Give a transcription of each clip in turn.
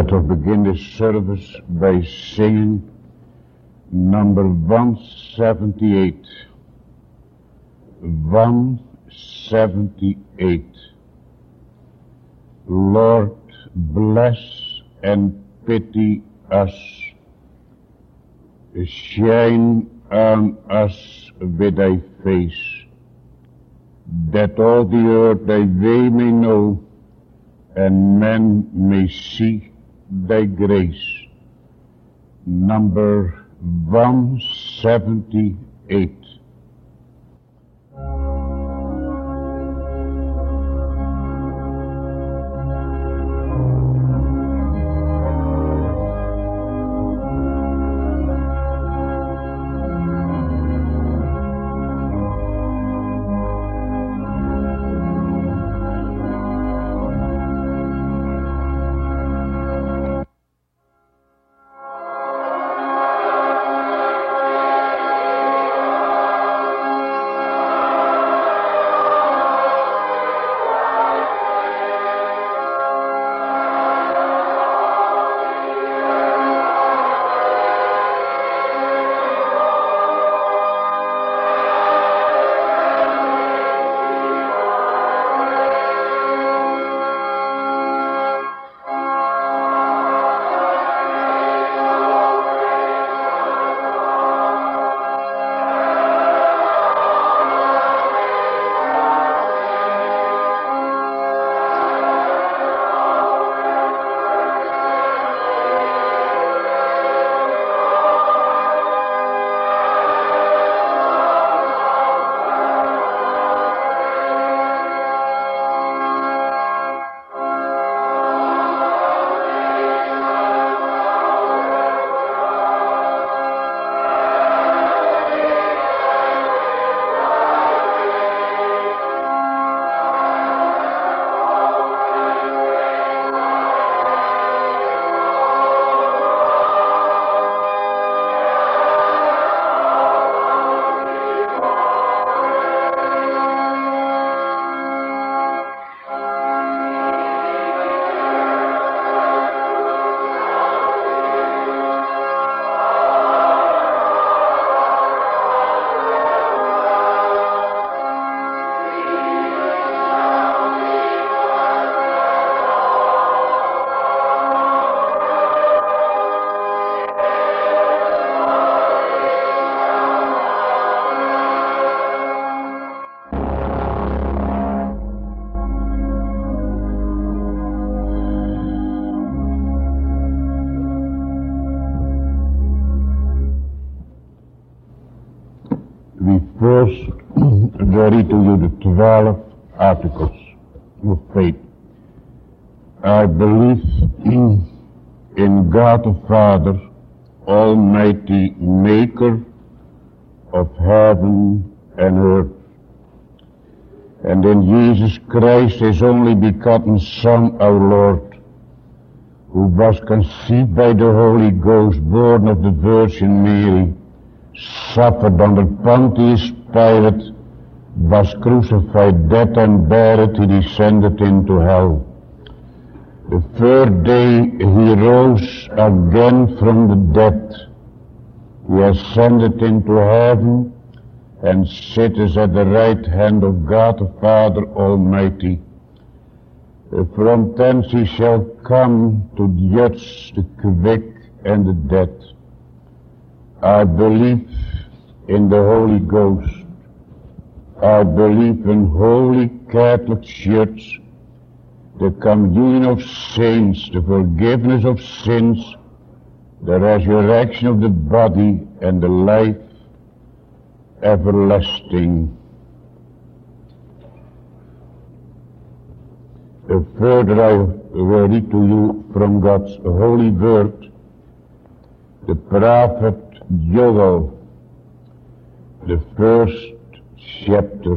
Let us begin this service by singing number 178. 178. Lord, bless and pity us. Shine on us with thy face, that all the earth thy way may know, and men may see thy grace. Number 178. First, read to you the 12 articles of faith. I believe in God the Father, Almighty Maker of heaven and earth, and in Jesus Christ, His only begotten Son, our Lord, who was conceived by the Holy Ghost, born of the Virgin Mary, suffered under Pontius Pilate, was crucified, dead and buried, He descended into hell. The third day He rose again from the dead. He ascended into heaven and sitteth at the right hand of God the Father Almighty. From thence He shall come to judge the quick and the dead. I believe in the Holy Ghost. I believe in Holy Catholic Church, the communion of saints, the forgiveness of sins, the resurrection of the body, and the life everlasting. Further I will read to you from God's holy word, the prophet Joel, the first chapter.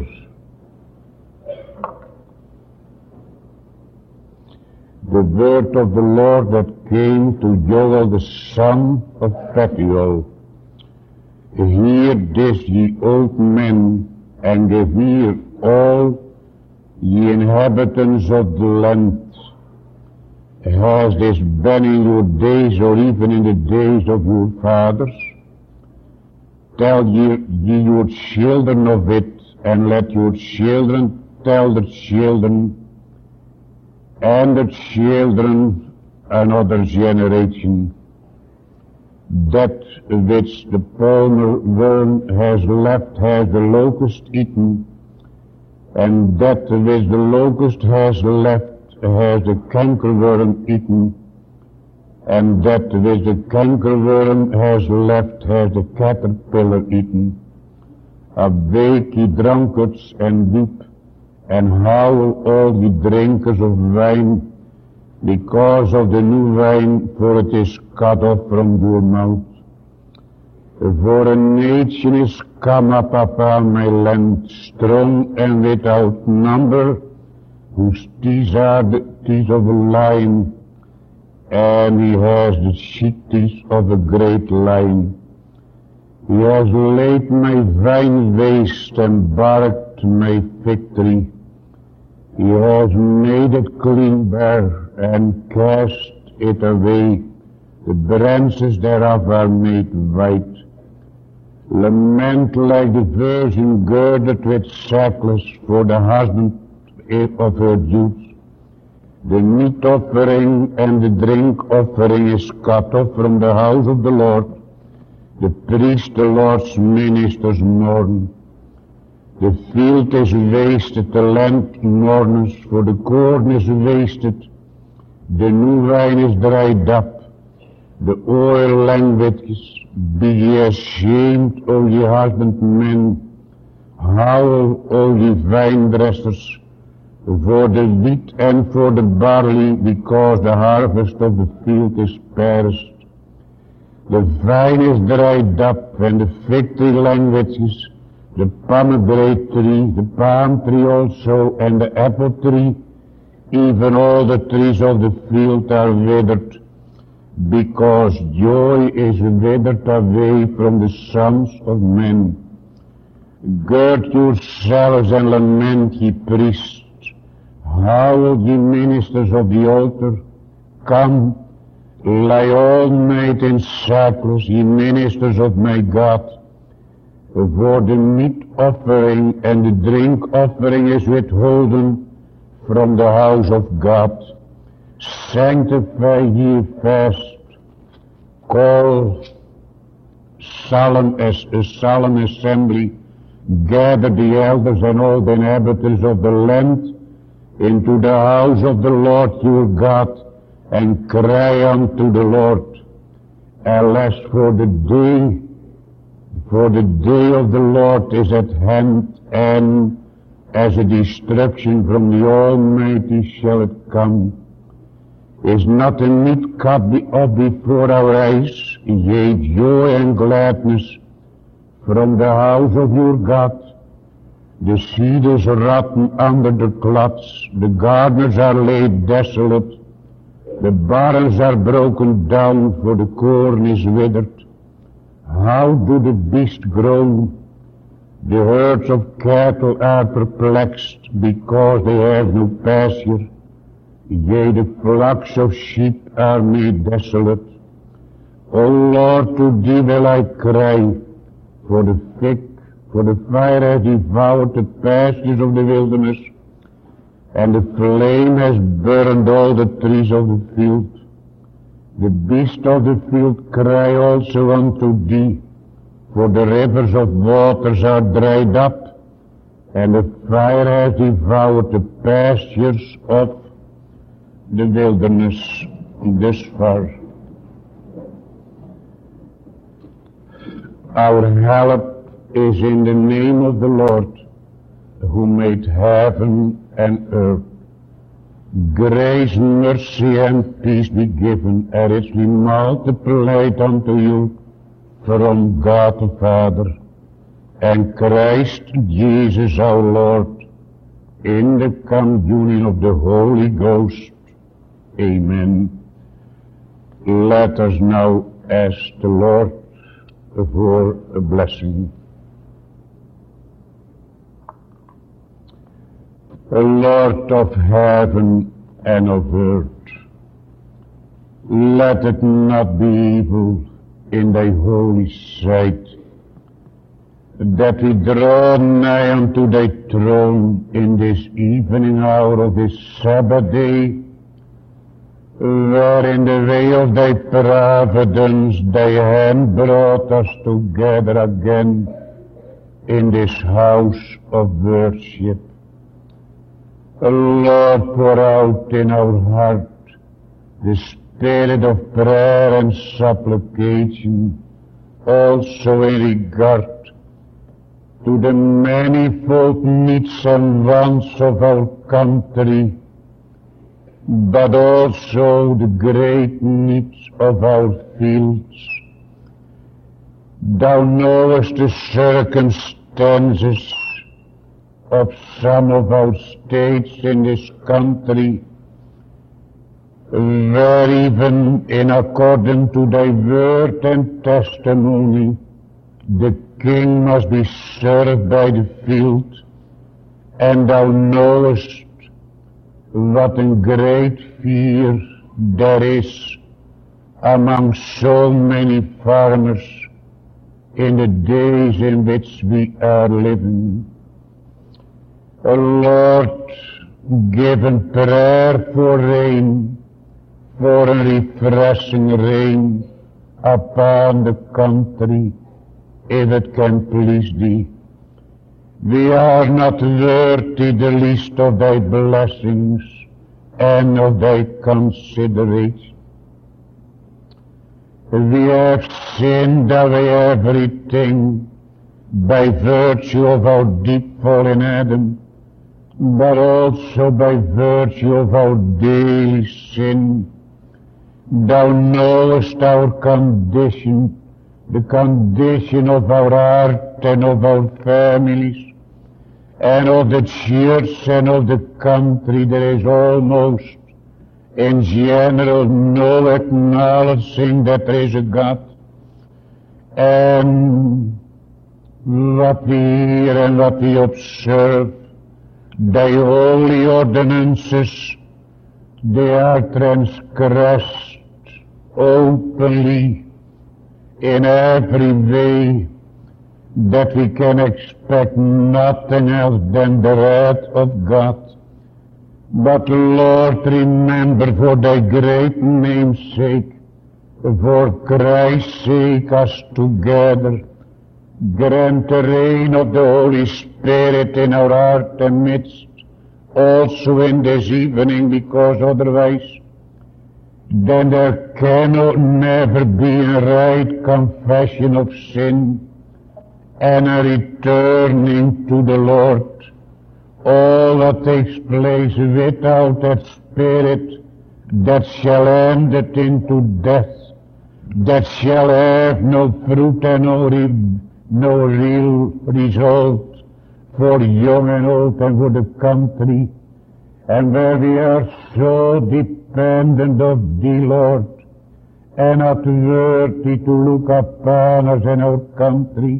The word of the Lord that came to Joel the son of Pethuel. Hear this, ye old men, and give ear, all ye inhabitants of the land. Has this been in your days or even in the days of your fathers? Tell ye your children of it, and let your children tell the children, and the children another generation, that which the palmer worm has left has the locust eaten, and that which the locust has left has the cankerworm eaten, and that which the cankerworm has left has the caterpillar eaten. Awake, ye drunkards, and weep, and howl all ye drinkers of wine, because of the new wine, for it is cut off from your mouth. For a nation is come up upon my land, strong and without number, whose teeth are the teeth of a lion, and he has the teeth of a great lion. He has laid my vine waste and barked my fig tree. He has made it clean bare and cast it away. The branches thereof are made white. Lament like the virgin girded with shackles for the husband of her youth. The meat offering and the drink offering is cut off from the house of the Lord. The priest, the Lord's ministers, mourn. The field is wasted, the land mourns, for the corn is wasted. The new wine is dried up, the oil languishes. Be ye ashamed, O ye husbandmen, howl, O ye vine dressers, for the wheat and for the barley, because the harvest of the field is perished. The vine is dried up, and the fig tree languishes, the pomegranate tree, the palm tree also, and the apple tree, even all the trees of the field are withered, because joy is withered away from the sons of men. Gird yourselves and lament, ye priests. Howl, ye ministers of the altar. Come, lie all night in sackcloth, ye ministers of my God. For the meat offering and the drink offering is withholden from the house of God. Sanctify ye fast. Call solemn assembly. Gather the elders and all the inhabitants of the land into the house of the Lord your God, and cry unto the Lord. Alas, for the day of the Lord is at hand, and as a destruction from the Almighty shall it come. Is not a meat cut up before our eyes, yea, joy and gladness from the house of your God? The seed is rotten under the clods, the garners are laid desolate, the barns are broken down, for the corn is withered. How do the beasts groan? The herds of cattle are perplexed, because they have no pasture. Yea, the flocks of sheep are made desolate. O Lord, to thee will I cry, for the fire has devoured the pastures of the wilderness, and the flame has burned all the trees of the field. The beasts of the field cry also unto thee, for the rivers of waters are dried up, and the fire has devoured the pastures of the wilderness. This far. Our help is in the name of the Lord, who made heaven and earth. Grace, mercy, and peace be given, and richly multiplied unto you from God the Father and Christ Jesus our Lord, in the communion of the Holy Ghost. Amen. Let us now ask the Lord for a blessing. O Lord of heaven and of earth, Let it not be evil in thy holy sight, that we draw nigh unto thy throne in this evening hour of this Sabbath day, where in the way of thy providence thy hand brought us together again in this house of worship. Lord, pour out in our heart the spirit of prayer and supplication, also in regard to the manifold needs and wants of our country, but also the great needs of our fields. Thou knowest the circumstances of some of our states in this country, where even in accordance to thy word and testimony, the king must be served by the field, and thou knowest what a great fear there is among so many farmers in the days in which we are living. O Lord, give in prayer for rain, for a refreshing rain upon the country, if it can please thee. We are not worthy the least of thy blessings and of thy consideration. We have sinned away everything by virtue of our deep fall in Adam, but also by virtue of our daily sin. Thou knowest our condition, the condition of our heart and of our families, and of the church and of the country. There is almost in general no acknowledging that there is a God. And what we hear and what we observe, thy holy ordinances, they are transgressed openly in every way, that we can expect nothing else than the wrath of God. But Lord, remember for thy great name's sake, for Christ's sake, us together, grant the reign of the Holy Spirit in our heart and midst, also in this evening, because otherwise then there cannot never be a right confession of sin and a returning to the Lord. All that takes place without that Spirit that shall end it into death, that shall have no fruit and no real result for young and old and for the country, and where we are so dependent of thee, Lord, and not worthy to look upon us and our country.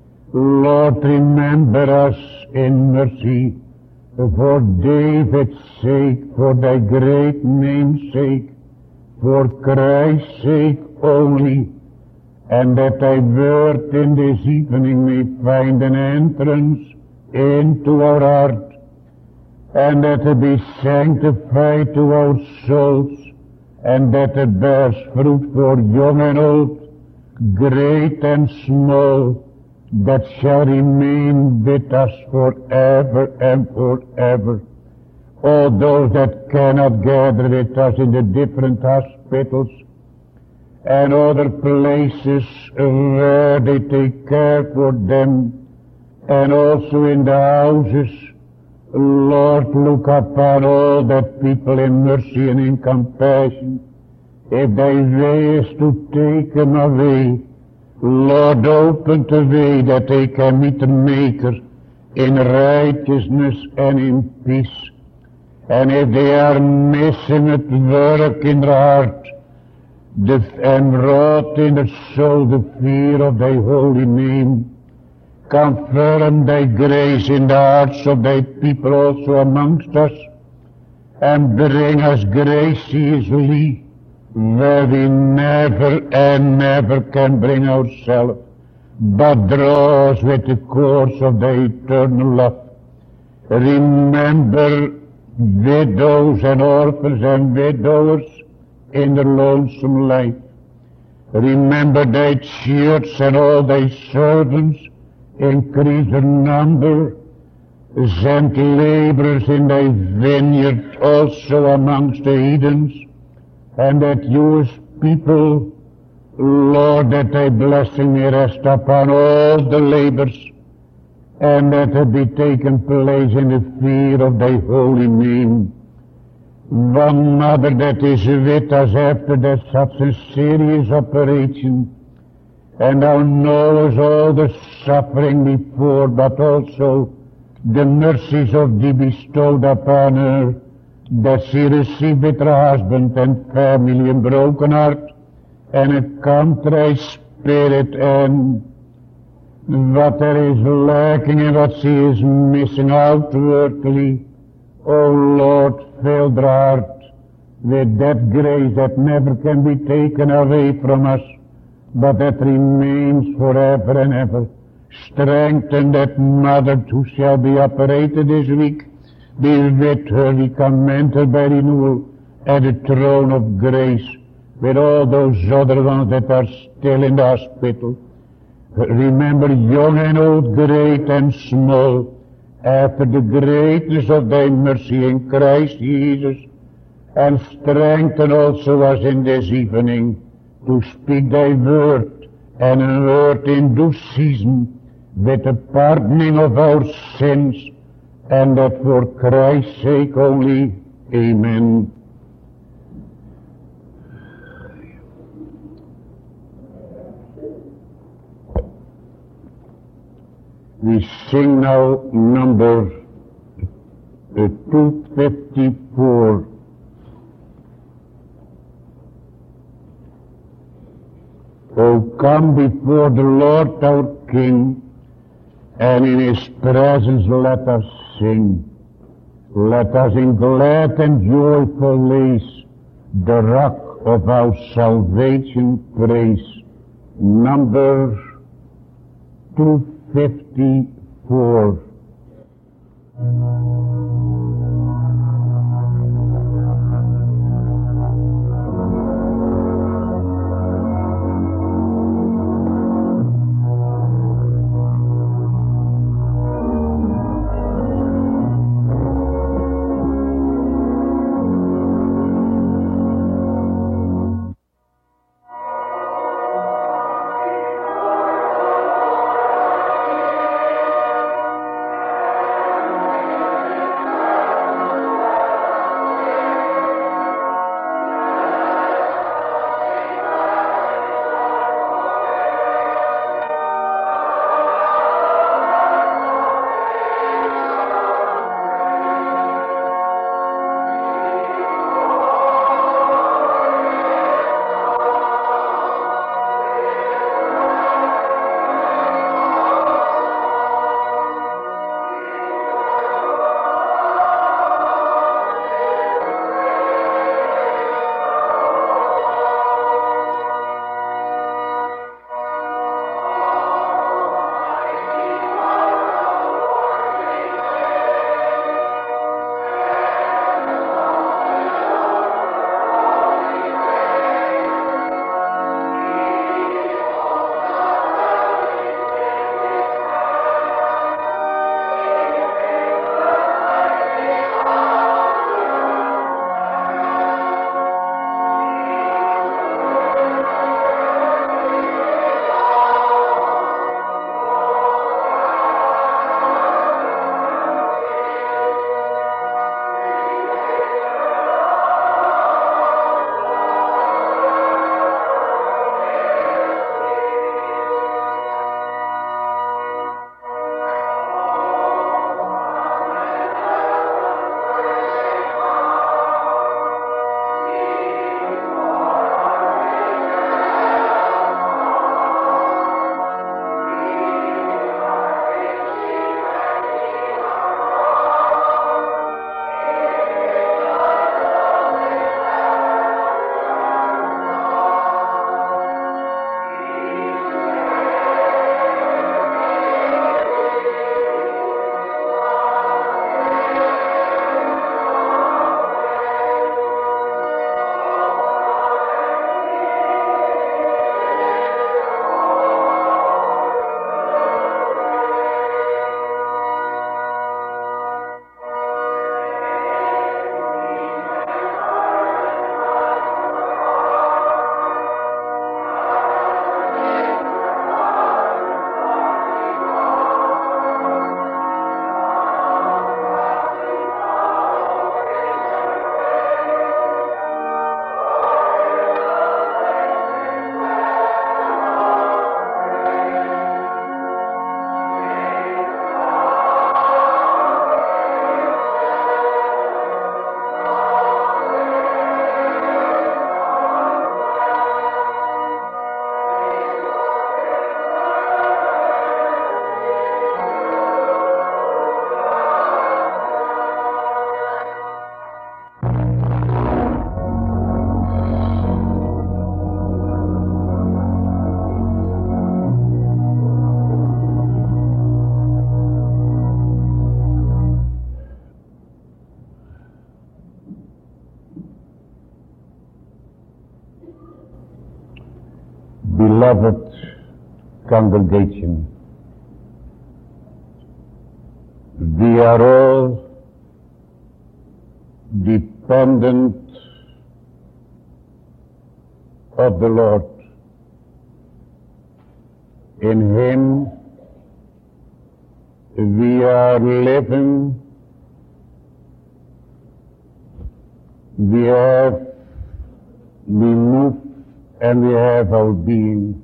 Lord, remember us in mercy, for David's sake, for thy great name's sake, for Christ's sake only, and that thy word in this evening may find an entrance into our heart, and that it be sanctified to our souls, and that it bears fruit for young and old, great and small, that shall remain with us forever and forever. All those that cannot gather with us in the different hospitals and other places where they take care for them, and also in the houses, Lord, look upon all that people in mercy and in compassion. If thy way is to take them away, Lord, open the way that they can meet the Maker in righteousness and in peace. And if they are missing at work in their heart, and wrought in their soul the fear of thy holy name, confirm thy grace in the hearts of thy people also amongst us, and bring us graciously, where we never and never can bring ourselves, but draw us with the course of the eternal love. Remember widows and orphans and widowers in their lonesome life. Remember thy church and all thy servants, increase their number, send laborers in thy vineyard also amongst the heathens, and that you as people, Lord, that thy blessing may rest upon all the labors, and that it be taken place in the fear of thy holy name. One mother that is with us after that such a serious operation, and thou knowest all the suffering before, but also the mercies of thee bestowed upon her, that she received with her husband and family a broken heart and a contrite spirit, and what there is lacking and what she is missing outwardly, O Lord, fill their heart with that grace that never can be taken away from us, but that remains forever and ever. Strengthen that mother who shall be operated this week. Be with her, we commend her by renewal at the throne of grace, with all those other ones that are still in the hospital. Remember young and old, great and small, after the greatness of thy mercy in Christ Jesus, and strengthen also us in this evening to speak thy word, and a word in due season, with the pardoning of our sins, and that for Christ's sake only. Amen. We sing now number 254. O come before the Lord our King, and in His presence let us sing. Let us in glad and joyful lace the rock of our salvation praise. Number 254. Beloved congregation, we are all dependent of the Lord. In Him we are living, we move, and we have our being.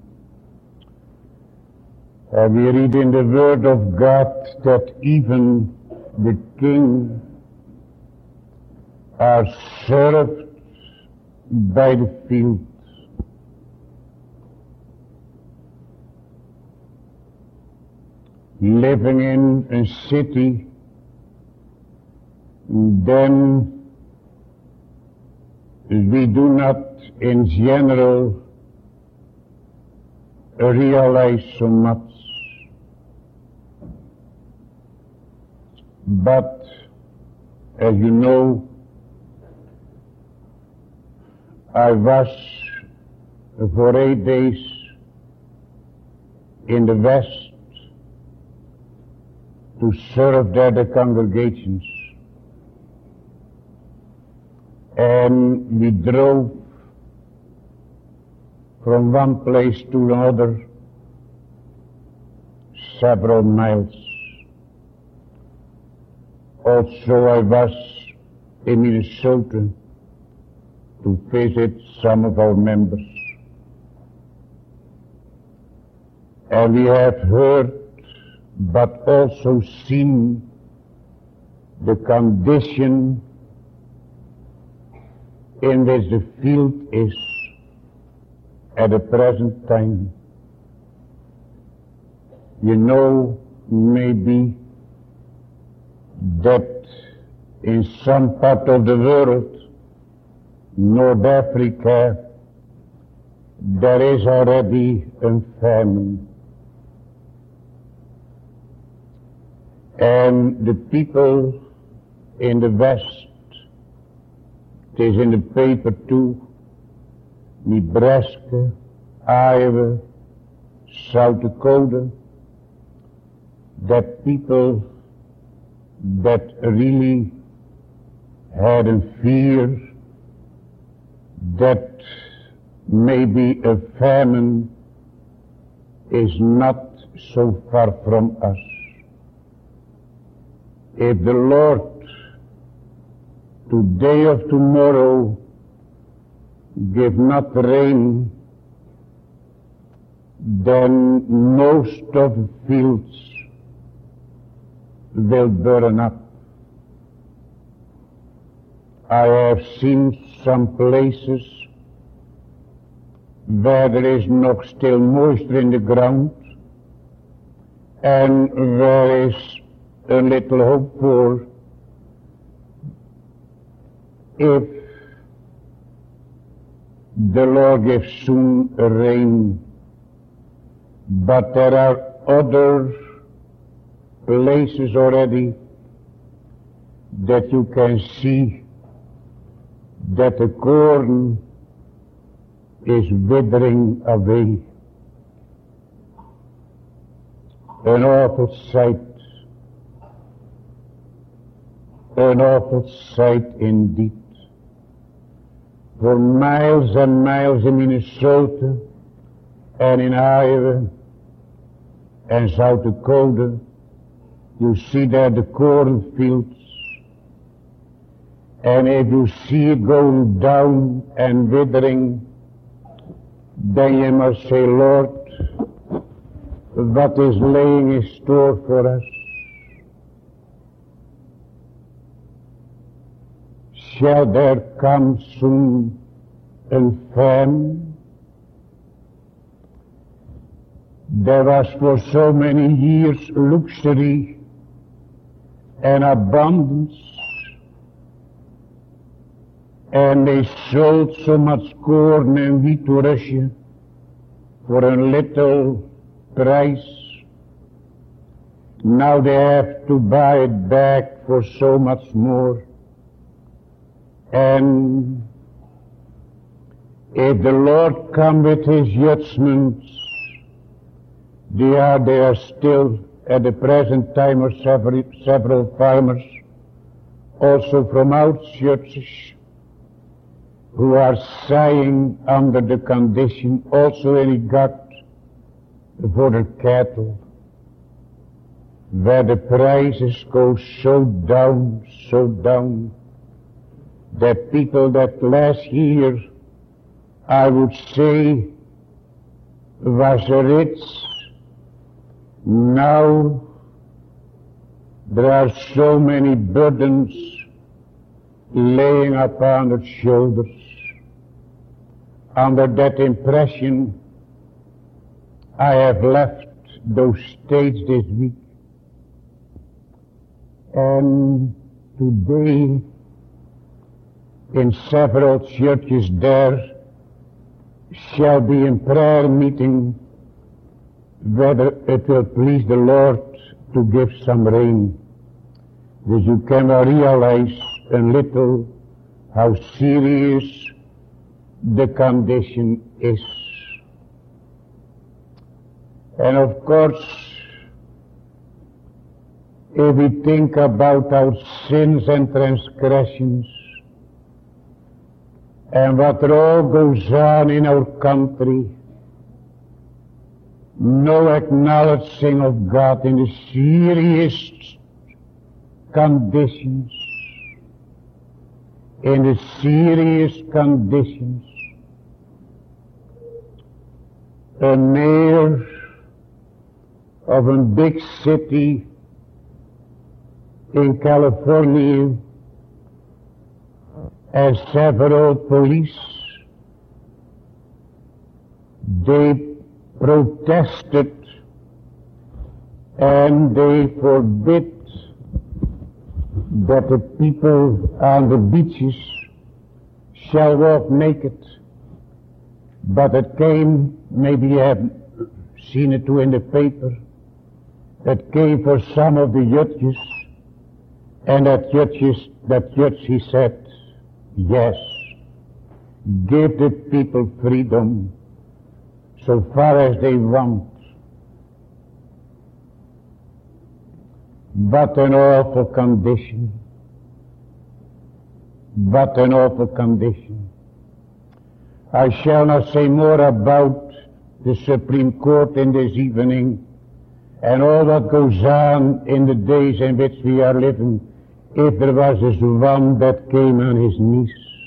And we read in the Word of God that even the king are served by the field. Living in a city, then we do not in general realize so much. But as you know, I was for 8 days in the West to serve there the congregations. And we drove from one place to another several miles. Also I was in Minnesota to visit some of our members. And we have heard but also seen the condition in which the field is at the present time. You know, maybe that in some part of the world, North Africa, there is already a famine. And the people in the West, it is in the paper too, Nebraska, Iowa, South Dakota, that people that really had a fear that maybe a famine is not so far from us. If the Lord today or tomorrow give not rain, then most of the fields will burn up. I have seen some places where there is nog still moisture in the ground and there is a little hope for if the Lord gives soon a rain. But there are other places already that you can see that the corn is withering away. An awful sight. An awful sight indeed. For miles and miles in Minnesota and in Iowa and South Dakota, you see there the cornfields. And if you see it going down and withering, then you must say, Lord, what is laying in store for us? Shall there come soon a famine? There was for so many years luxury and abundance, and they sold so much corn and wheat to Russia for a little price. Now they have to buy it back for so much more. And If the Lord come with his judgments, there are still at the present time of several farmers, also from out churches, who are sighing under the condition also in regard for the cattle, where the prices go so down, that people that last year, I would say, was rich, now there are so many burdens laying upon their shoulders. Under that impression, I have left those states this week. And today, in several churches there shall be a prayer meeting whether it will please the Lord to give some rain. That you can realize a little how serious the condition is. And of course, if we think about our sins and transgressions and what all goes on in our country, no acknowledging of God in the serious conditions, a mayor of a big city in California and several police, they protested and they forbid that the people on the beaches shall walk naked. But it came, maybe you haven't seen it too in the paper, that came for some of the judges, and that judge, he said, yes, give the people freedom so far as they want. But an awful condition. I shall not say more about the Supreme Court in this evening and all that goes on in the days in which we are living. If there was this one that came on his knees,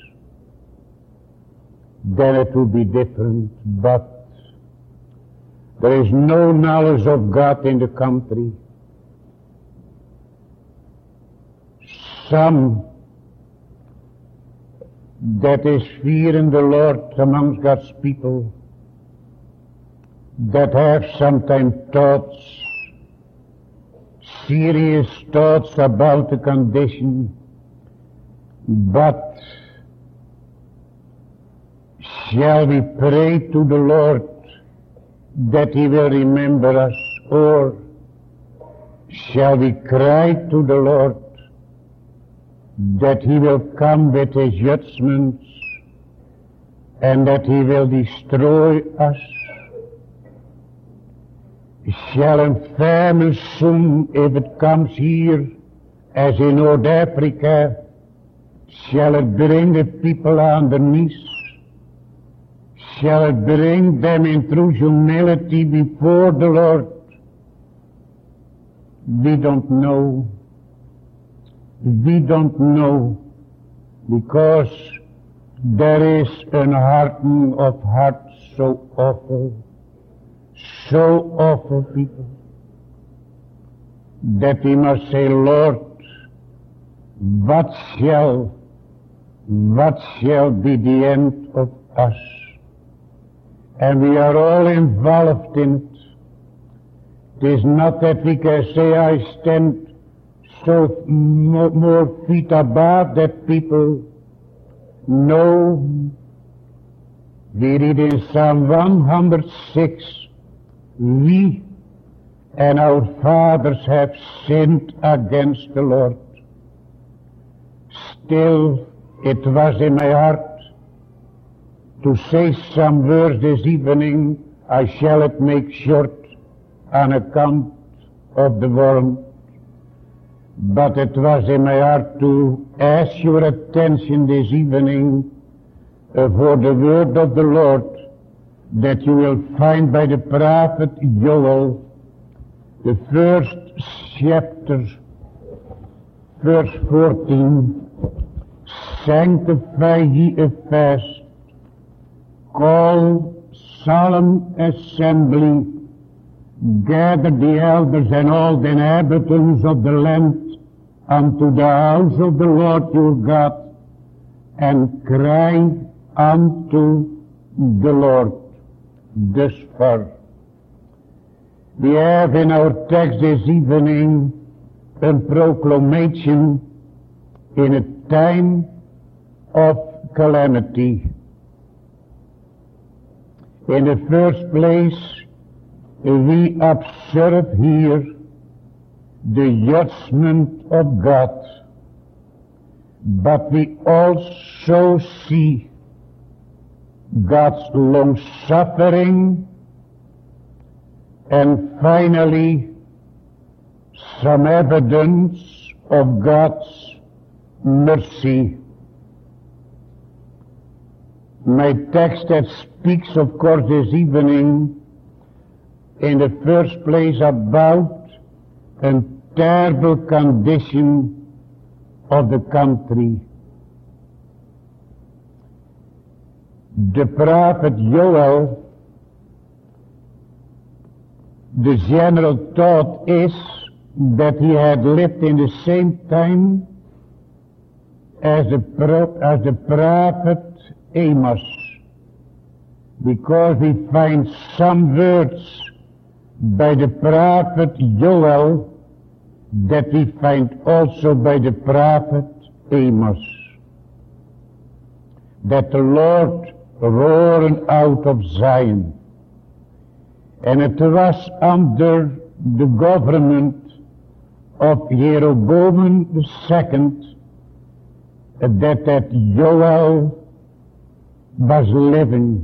then it would be different. But there is no knowledge of God in the country. Some that is fearing the Lord amongst God's people, that have sometimes thoughts, serious thoughts about the condition, but shall we pray to the Lord that he will remember us, or shall we cry to the Lord that he will come with his judgments and that he will destroy us? Shall a famine soon, if it comes here, as in North Africa, shall it bring the people on their knees? Shall it bring them in true humility before the Lord? We don't know. We don't know, because there is an hardening of hearts so awful, people, that we must say, Lord, what shall be the end of us? And we are all involved in it. It is not that we can say, I stand so more feet above that people. No. We read in Psalm 106, we and our fathers have sinned against the Lord. Still, it was in my heart to say some words this evening. I shall it make short on account of the warmth, but it was in my heart to ask your attention this evening for the word of the Lord that you will find by the prophet Joel, the first chapter, verse 14. Sanctify ye a fast, call solemn assembly, gather the elders and all the inhabitants of the land unto the house of the Lord your God, and cry unto the Lord. Thus far, we have in our text this evening a proclamation in a time of calamity. In the first place, we observe here the judgment of God, but we also see God's long-suffering, and finally some evidence of God's mercy. My text that speaks, of course, this evening, in the first place about a terrible condition of the country. The prophet Joel, the general thought is that he had lived in the same time as the prophet Amos, because we find some words by the prophet Joel that we find also by the prophet Amos, that the Lord roared out of Zion. And it was under the government of Jeroboam II that Joel was living,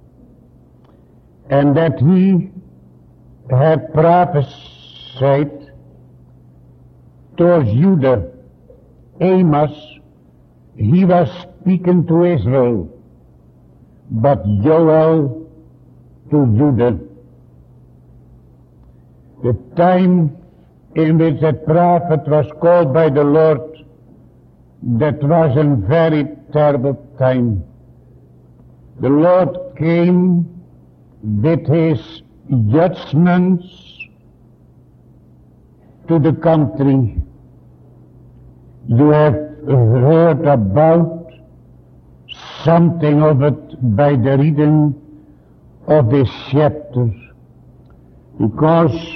and that he had prophesied towards Judah. Amos, he was speaking to Israel, but Joel to Judah. The time in which that prophet was called by the Lord, that was a very terrible time. The Lord came with his judgments to the country. You have heard about something of it by the reading of this chapter, because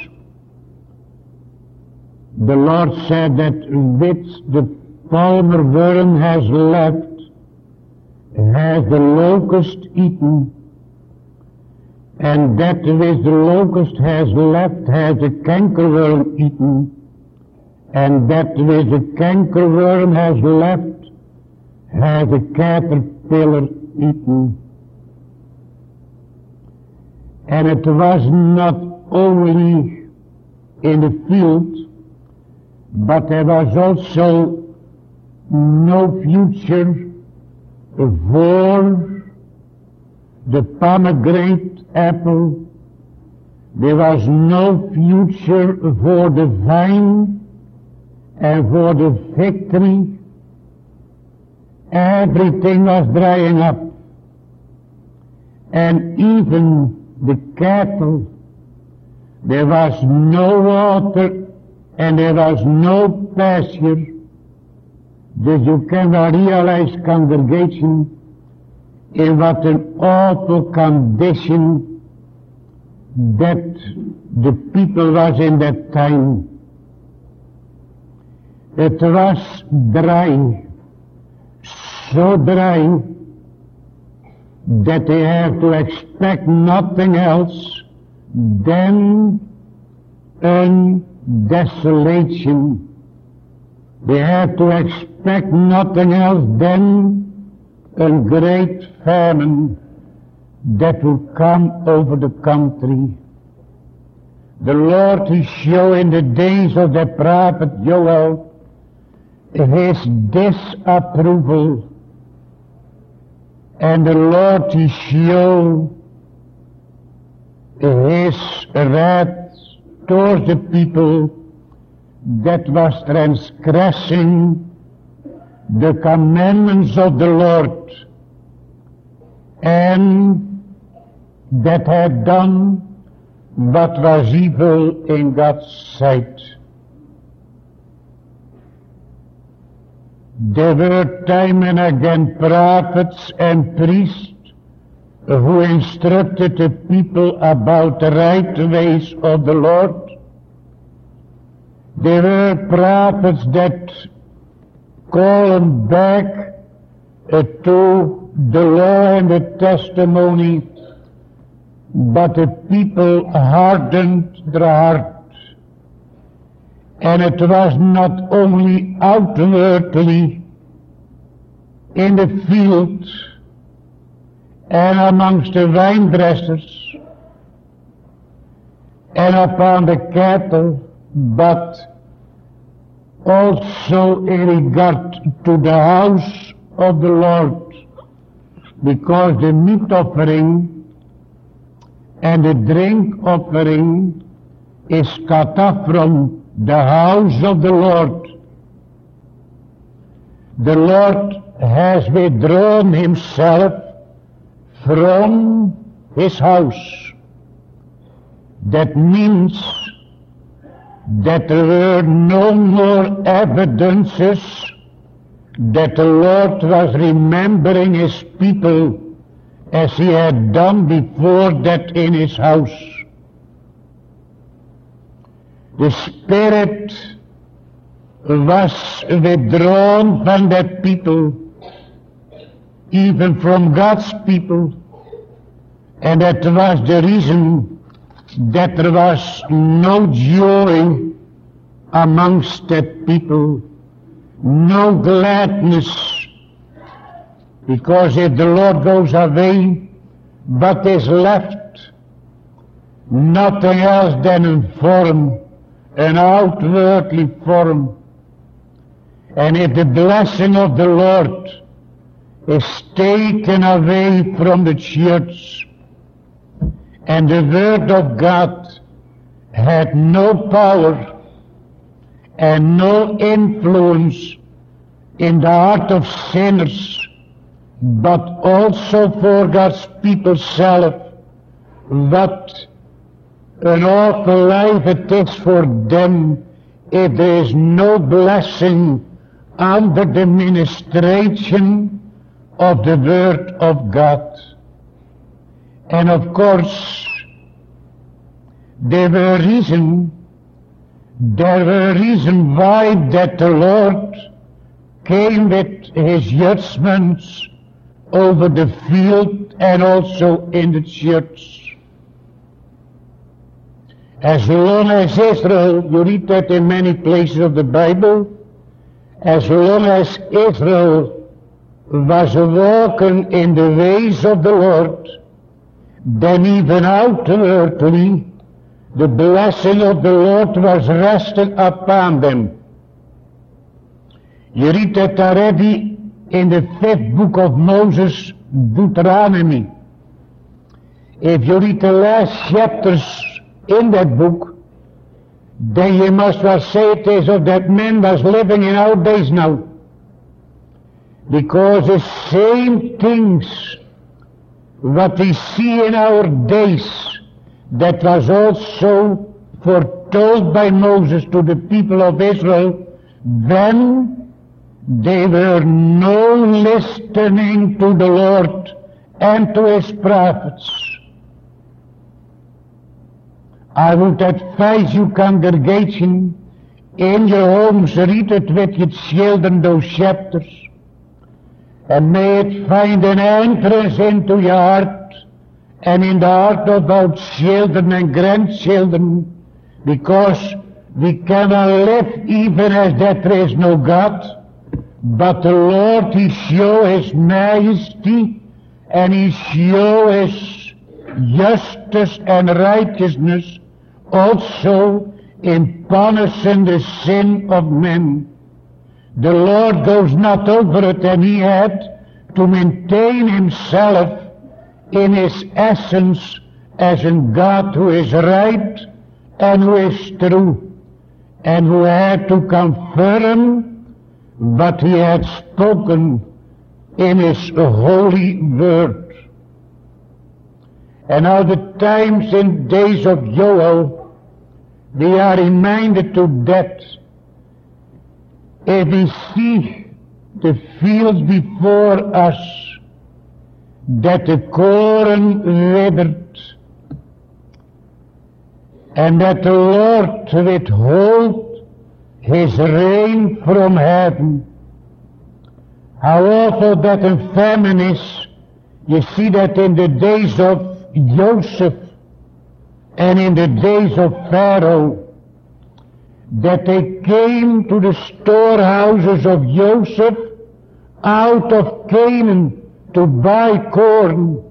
the Lord said that which the palmer worm has left, has the locust eaten, and that which the locust has left has the cankerworm eaten, and that which the cankerworm has left has the caterpillar eaten. And it was not only in the field, but there was also no future for the pomegranate apple. There was no future for the vine and for the fig tree. Everything was drying up. And even the cattle, there was no water and there was no pasture. That you cannot realize, congregation, in what an awful condition that the people was in that time. It was dry, so dry that they have to expect nothing else than a desolation. They have to expect nothing else than a great famine. that will come over the country. The Lord is showing the days of the prophet Joel his disapproval, and the Lord is showing his wrath towards the people that was transgressing the commandments of the Lord, and that had done what was evil in God's sight. There were time and again prophets and priests who instructed the people about the right ways of the Lord. There were prophets that called them back to the law and the testimony, but the people hardened their heart. And it was not only outwardly in the field and amongst the vine dressers and upon the cattle, but also in regard to the house of the Lord, because the meat offering and the drink offering is cut off from the house of the Lord. The Lord has withdrawn himself from his house. That means that there were no more evidences that the Lord was remembering his people as he had done before that in his house. The Spirit was withdrawn from that people, even from God's people, and that was the reason that there was no joy amongst that people, no gladness, because if the Lord goes away, what is left? Nothing else than a form, an outwardly form. And if the blessing of the Lord is taken away from the church, and the Word of God had no power and no influence in the heart of sinners, but also for God's people self, what an awful life it is for them if there is no blessing under the ministration of the Word of God. And of course, there were reasons why that the Lord came with his judgments over the field and also in the church. As long as Israel, you read that in many places of the Bible, as long as Israel was walking in the ways of the Lord, then even outwardly the blessing of the Lord was resting upon them. You read that already in the 5th book of Moses, Deuteronomy. If you read the last chapters in that book, then you must well say it is of that man was living in our days now. Because the same things what we see in our days, that was also foretold by Moses to the people of Israel when they were no listening to the Lord and to his prophets. I would advise you, congregation, in your homes, read it with your children, those chapters, and may it find an entrance into your heart and in the heart of our children and grandchildren, because we cannot live even as that there is no God, but the Lord, he show his majesty and he shows justice and righteousness also in punishing the sin of men. The Lord goes not over it, and he had to maintain himself in his essence as in God who is right and who is true, and who had to confirm what he had spoken in his holy word. And all the times in days of Joel, we are reminded to that. If we see the fields before us, that the corn withered, and that the Lord withhold his rain from heaven, how awful that a famine is. You see that in the days of Joseph and in the days of Pharaoh, that they came to the storehouses of Joseph out of Canaan to buy corn.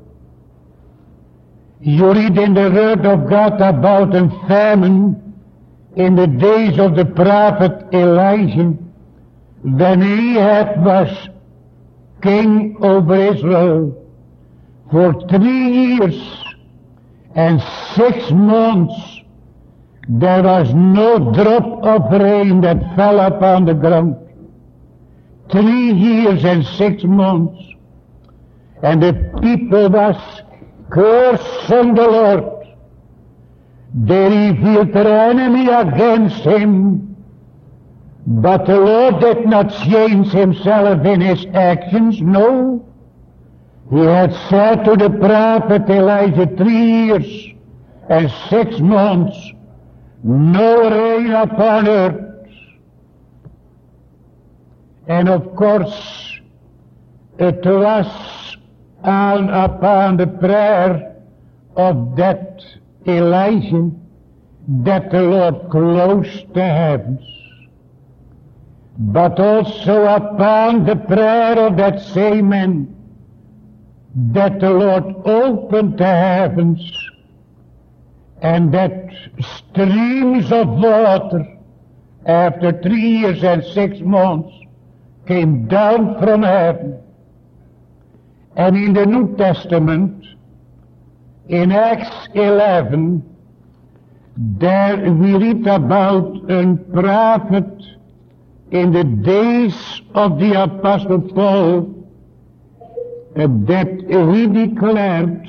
You read in the word of God about a famine in the days of the prophet Elijah, when Ahab was king over Israel for 3 years and 6 months. There was no drop of rain that fell upon the ground. 3 years and 6 months. And the people was cursing the Lord. They revealed their enemy against him. But the Lord did not change himself in his actions, no. He had said to the prophet Elijah 3 years and 6 months, no rain upon earth. And of course, it was upon the prayer of that Elijah that the Lord closed the heavens. But also upon the prayer of that same man, that the Lord opened the heavens, and that streams of water, after 3 years and 6 months, came down from heaven. And in the New Testament, in Acts 11, there we read about a prophet in the days of the Apostle Paul, that he declared,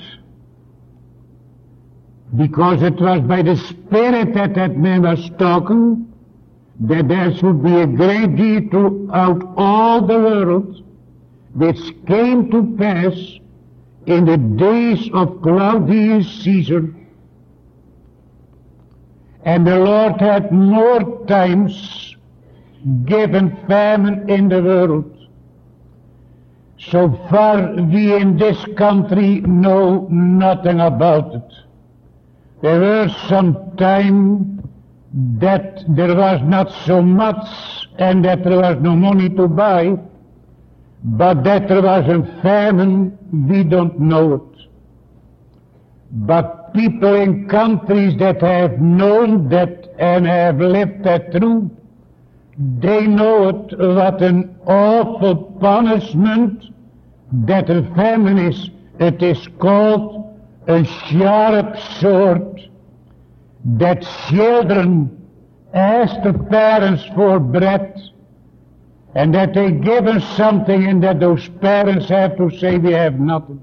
because it was by the Spirit that that man was talking, that there should be a great deed throughout all the world, which came to pass in the days of Claudius Caesar. And the Lord had more times given famine in the world. So far we in this country know nothing about it. There were some time that there was not so much and that there was no money to buy, but that there was a famine, we don't know it. But people in countries that have known that and have lived that through, they know it, what an awful punishment that a famine is. It is called a sharp sword, that children ask the parents for bread, and that they give them something, and that those parents have to say, we have nothing.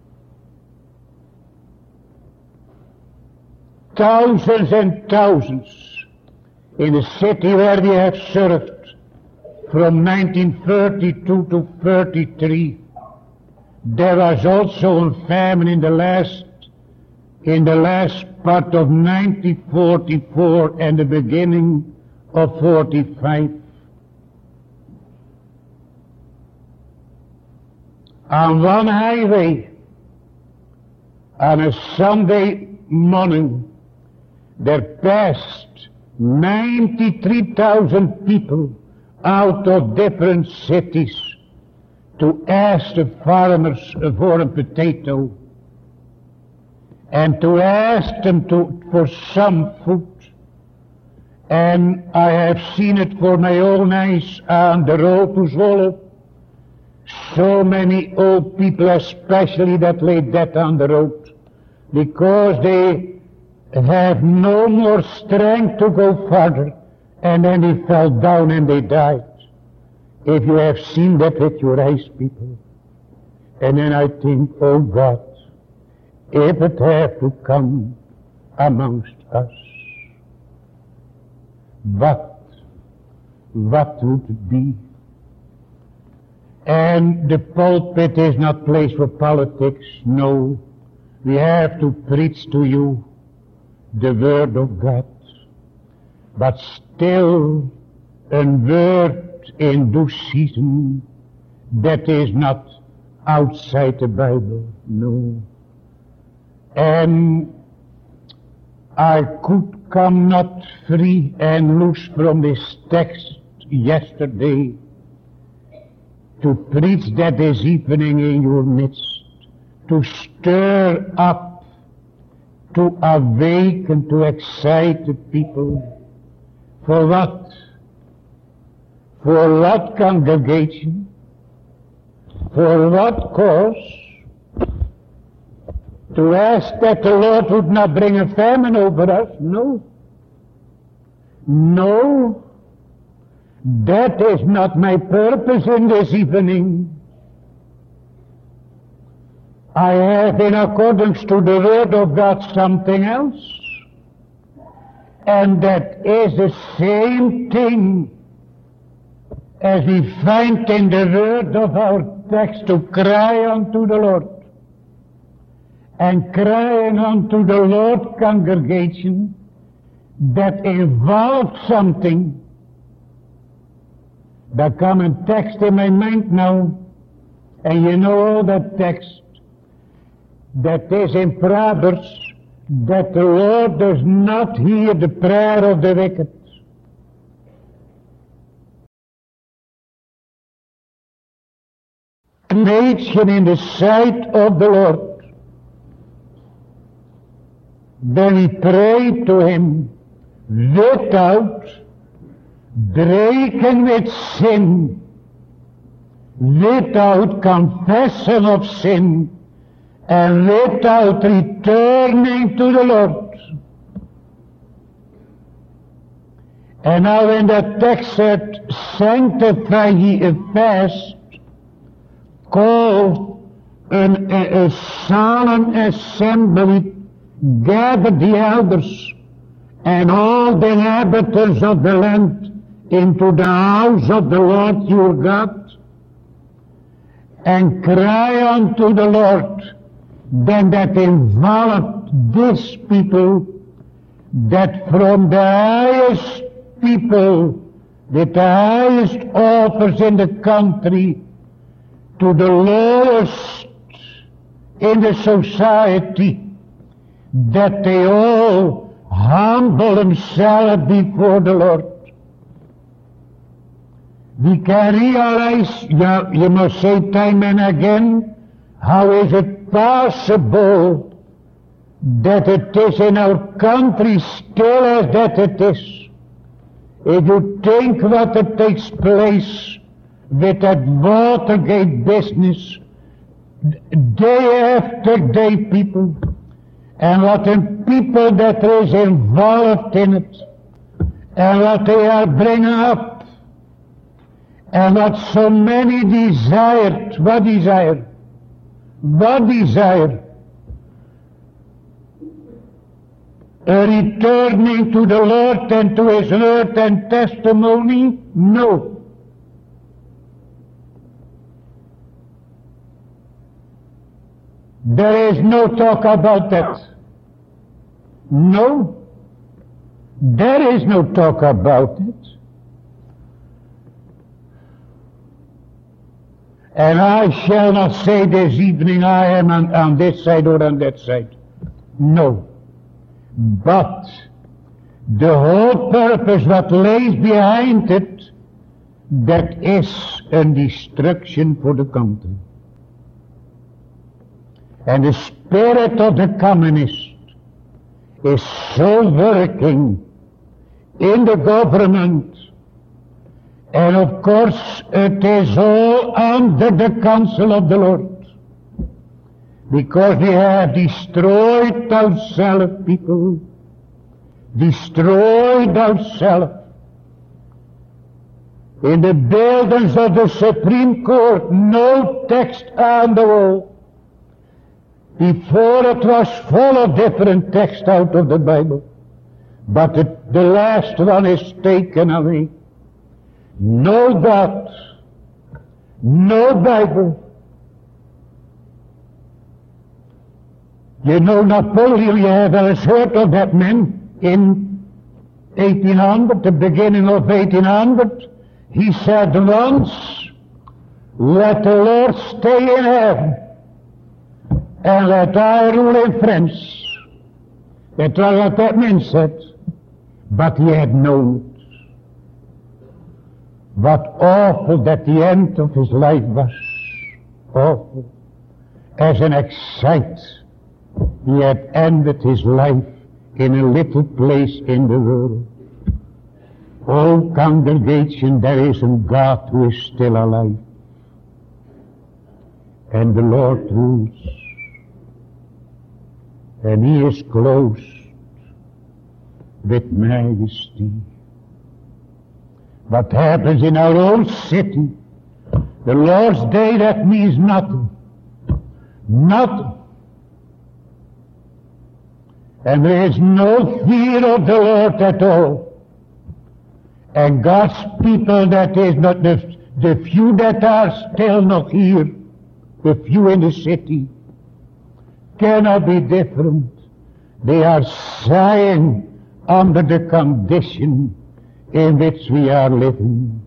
Thousands and thousands in the city where we have served from 1932 to 33. There was also a famine in the last part of 1944 and the beginning of 45. On one highway, on a Sunday morning, there passed 93,000 people out of different cities to ask the farmers for a potato and to ask them for some food. And I have seen it for my own eyes on the road to Zwolle. So many old people, especially, that lay dead on the road because they have no more strength to go further, and then they fell down and they died. If you have seen that with your eyes, people. And then I think, oh God, if it have to come amongst us, what would it be? And the pulpit is not place for politics. No, we have to preach to you the Word of God, but still a word in due season that is not outside the Bible. No. And I could come not free and loose from this text yesterday to preach that this evening in your midst, to stir up, to awaken, to excite the people. For what? For what congregation? For what cause? To ask that the Lord would not bring a famine over us? No. No. That is not my purpose in this evening. I have, in accordance to the Word of God, something else. And that is the same thing as we find in the word of our text, to cry unto the Lord. And crying unto the Lord, congregation, that involves something. There come a text in my mind now, and you know all that text, that is in Proverbs, that the Lord does not hear the prayer of the wicked. Nation in the sight of the Lord. Then we pray to Him without breaking with sin, without confession of sin, and without returning to the Lord. And now in the text said, sanctify ye a fast, call a solemn assembly, gather the elders and all the inhabitants of the land into the house of the Lord your God, and cry unto the Lord. Then that involved this people, that from the highest people with the highest offers in the country to the lowest in the society, that they all humble themselves before the Lord. We can realize, you must say time and again, how is it possible that it is in our country still as that it is? If you think what it takes place with that Watergate business, day after day, people, and what the people that is involved in it, and what they are bringing up, and what so many desired. What desire? What desire? A returning to the Lord and to His word and testimony? No. There is no talk about that. No. There is no talk about it. And I shall not say this evening I am on this side or on that side. No. But the whole purpose that lays behind it, that is een destruction for the country. And the spirit of the communist is so working in the government, and of course it is all under the counsel of the Lord, because we have destroyed ourselves, people, destroyed ourselves. In the buildings of the Supreme Court, no text on the wall. Before it was full of different texts out of the Bible, but the last one is taken away. No God, no Bible. You know Napoleon, you have heard of that man in 1800, the beginning of 1800. He said once, let the Lord stay in heaven and let I rule in France. That's what that man said. But he had known it. But awful that the end of his life was. Awful. As an excite, he had ended his life in a little place in the world. Oh, congregation, there is a God who is still alive. And the Lord rules. And He is clothed with majesty. What happens in our own city, the Lord's Day, that means nothing. Nothing. And there is no fear of the Lord at all. And God's people, that is not the few that are still not here, the few in the city, cannot be different. They are sighing under the condition in which we are living.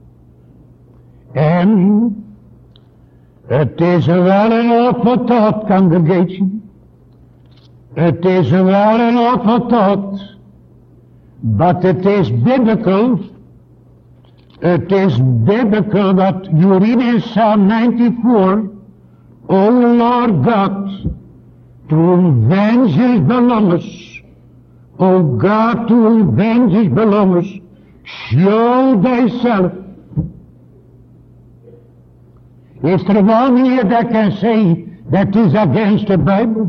And it is well an awful thought, congregation. It is well an awful thought, but it is biblical. It is biblical that you read in Psalm 94, O Lord God, to avenge His belongers, O God, to avenge His belongers, show Thyself. Is there one here that can say that is against the Bible?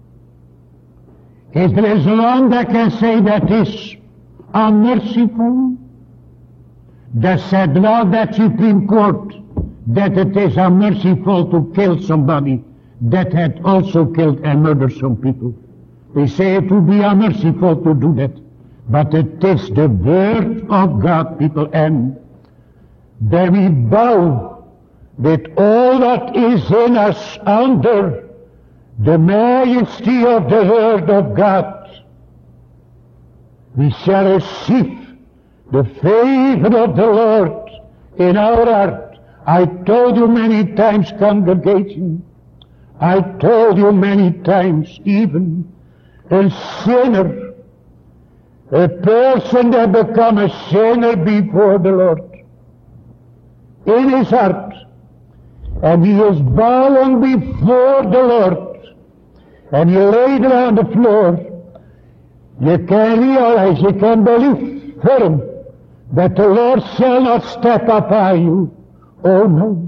Is there one that can say that is unmerciful? That said law, that Supreme Court, that it is unmerciful to kill somebody that had also killed and murdered some people. They say it would be unmerciful to do that. But it is the word of God, people, and then we bow with all that is in us under the majesty of the word of God. We shall receive the favor of the Lord in our heart. I told you many times, congregation, I told you many times, even a sinner, a person that become a sinner before the Lord, in his heart, and he is bowing before the Lord, and you lay it on the floor, you can realize, you can believe firm that the Lord shall not step upon you. Oh no.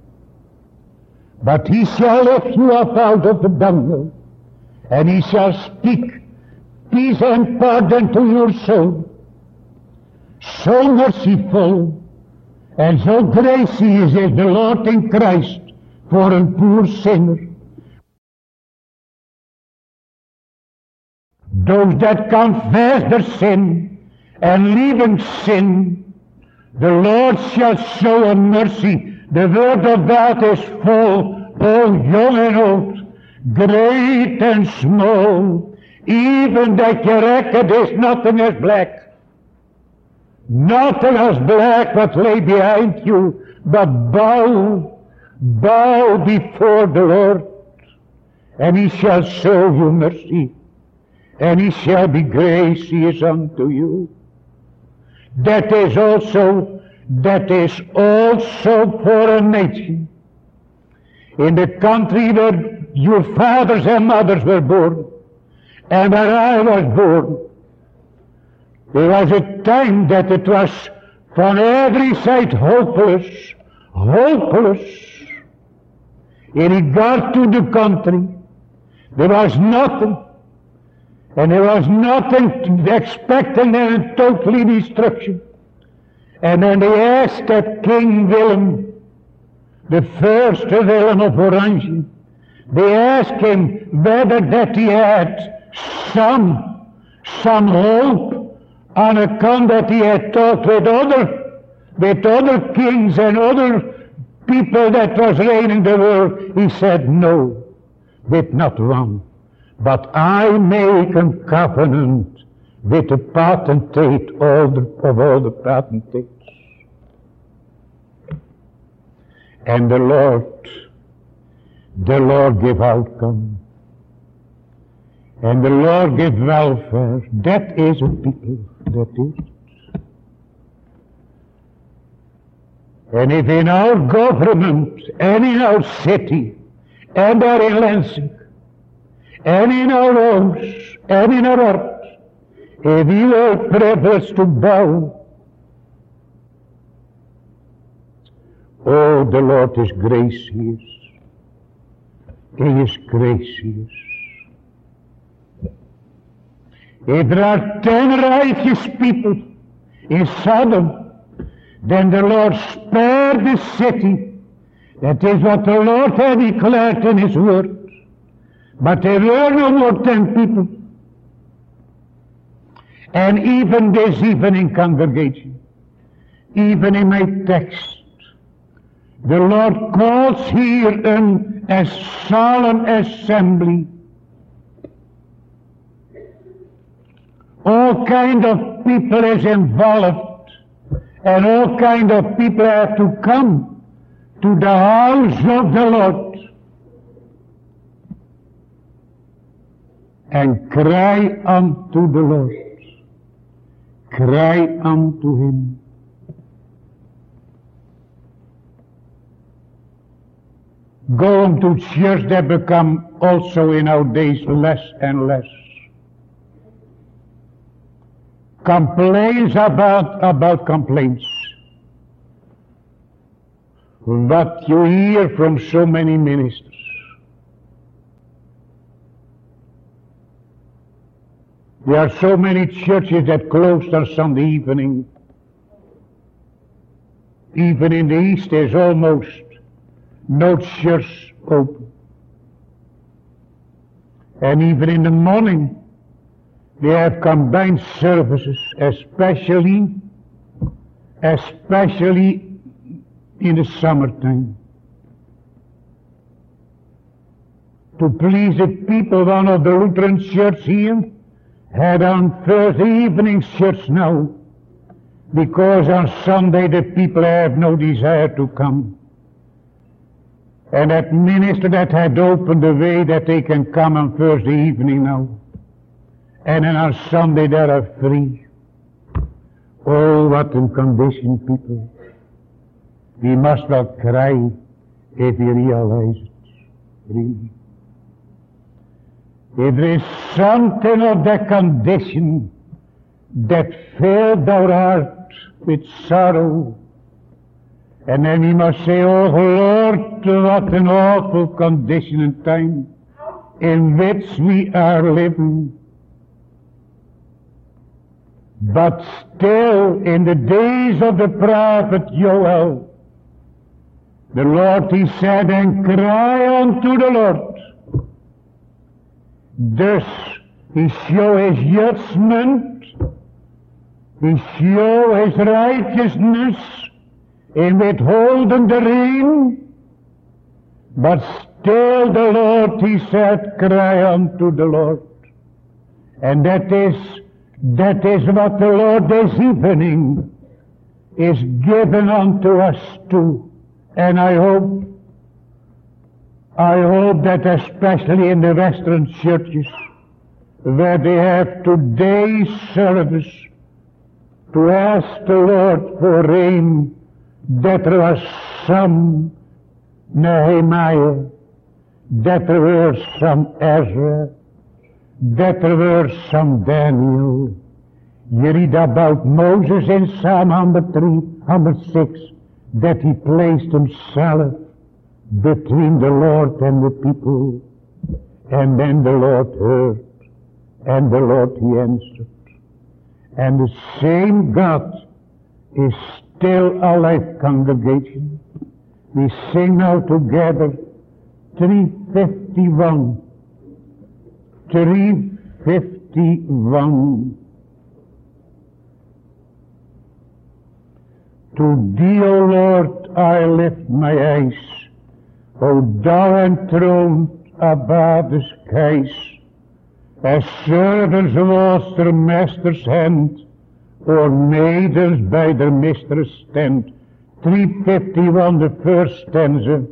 But He shall lift you up out of the dunghill, and He shall speak peace and pardon to your soul. So merciful and so gracious is the Lord in Christ for a poor sinner. Those that confess their sin and leave in sin, the Lord shall show a mercy. The word of God is full, oh young and old, great and small, even that your record is nothing as black. Nothing as black what lay behind you, but bow before the Lord, and He shall show you mercy, and He shall be gracious unto you. That is also that is also for a nation. In the country where your fathers and mothers were born, and where I was born, there was a time that it was from every side hopeless, hopeless. In regard to the country, there was nothing, and there was nothing expecting a totally destruction. And then they asked that King Willem, the first Willem of Orange, they asked him whether that he had some hope on account that he had talked with other kings and other people that was reigning the world. He said, no, with not one, but I make a covenant with the potentate of all the potentates. And the Lord give outcome. And the Lord give welfare. That is a people, that is. And if in our government, and in our city, and there in Lansing, and in our homes, and in our hearts, if we are privileged to bow, oh, the Lord is gracious. He is gracious. If there are 10 righteous people in Sodom, then the Lord spared the city. That is what the Lord had declared in His word. But there were no more 10 people. And even this evening congregation, even in my text, the Lord calls here a solemn assembly. All kind of people is involved, and all kind of people have to come to the house of the Lord and cry unto the Lord. Cry unto Him. Going to church that become also in our days less and less. Complaints about complaints. What you hear from so many ministers. There are so many churches that closed on Sunday evening. Even in the East there's almost no church open. And even in the morning they have combined services, especially in the summertime. To please the people, one of the Lutheran church here had on Thursday evening church now, because on Sunday the people have no desire to come. And that minister that had opened the way that they can come on Thursday evening now. And then on Sunday they are free. Oh, what a condition, people. We must well cry if we realize it, really. If there is something of that condition that filled our heart with sorrow, and then we must say, oh Lord, what an awful condition and time in which we are living. But still, in the days of the prophet Joel, the Lord, He said, and cry unto the Lord. Thus He show His judgment, He show His righteousness in withholding the rain, but still the Lord, He said, cry unto the Lord. And that is what the Lord this evening is given unto us too. And I hope that especially in the Western churches, where they have today's service, to ask the Lord for rain that there was some Nehemiah, that there were some Ezra, that there were some Daniel. You read about Moses in Psalm 106, that he placed himself between the Lord and the people. And then the Lord heard, and the Lord he answered. And the same God is still alive, congregation. We sing now together 351. 351. To thee, O Lord, I lift my eyes, O thou enthroned above the skies, as servants was their master's hand, or maidens by their mistress' tent. 351, the first stanza.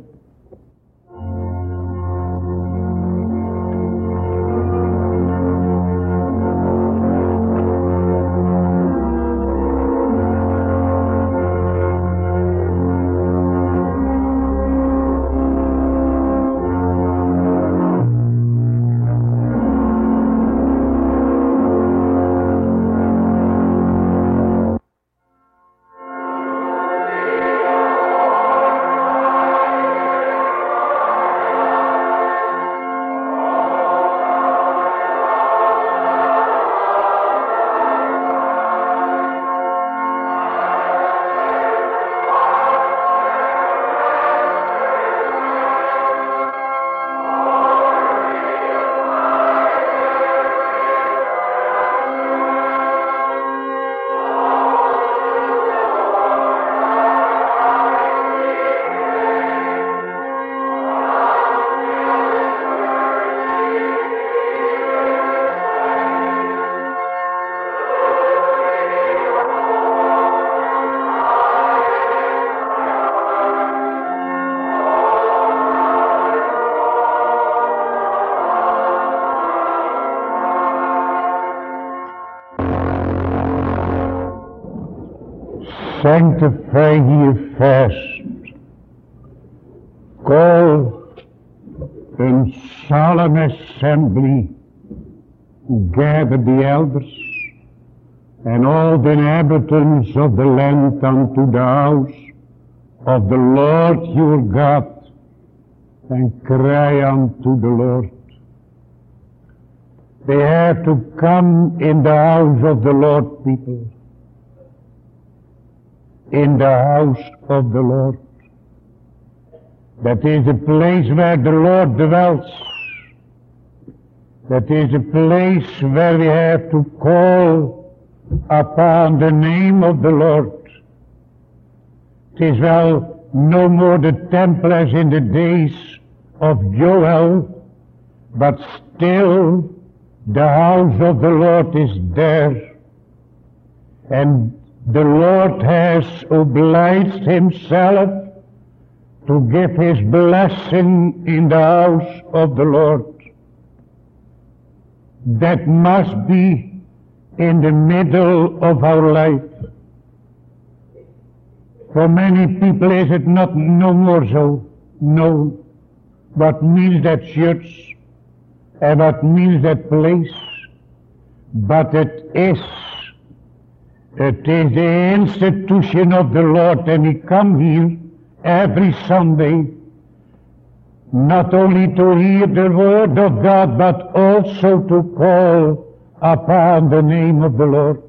Sanctify ye fast. Call in solemn assembly, gather the elders and all the inhabitants of the land unto the house of the Lord your God, and cry unto the Lord. They have to come in the house of the Lord, people. In the house of the Lord. That is the place where the Lord dwells. That is the place where we have to call upon the name of the Lord. It is well no more the temple as in the days of Joel, but still the house of the Lord is there. And the Lord has obliged himself to give his blessing in the house of the Lord. That must be in the middle of our life. For many people is it not no more so. No. What means that church and what means that place? But it is the institution of the Lord, and we come here every Sunday, not only to hear the word of God, but also to call upon the name of the Lord.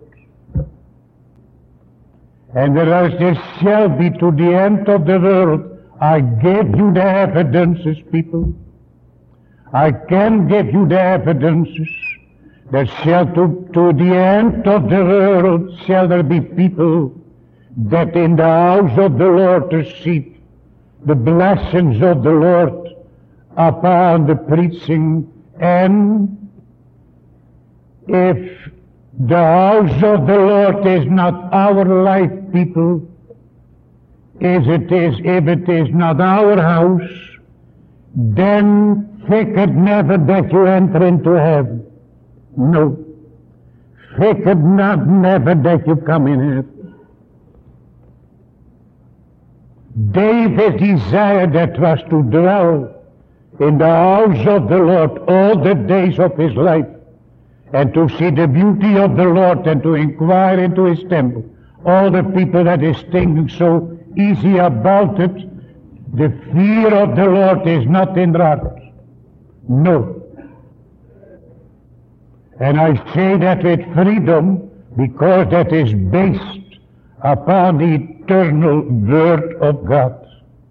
And there shall be to the end of the world. I give you the evidences, people. I can give you the evidences. There shall to the end of the world shall there be people that in the house of the Lord receive the blessings of the Lord upon the preaching. And if the house of the Lord is not our life, people, if it is not our house, then think it never that you enter into heaven. No. Think it not never that you come in heaven. David desired that was to dwell in the house of the Lord all the days of his life, and to see the beauty of the Lord and to inquire into his temple. All the people that is thinking so easy about it, the fear of the Lord is not in their heart. No. And I say that with freedom, because that is based upon the eternal Word of God.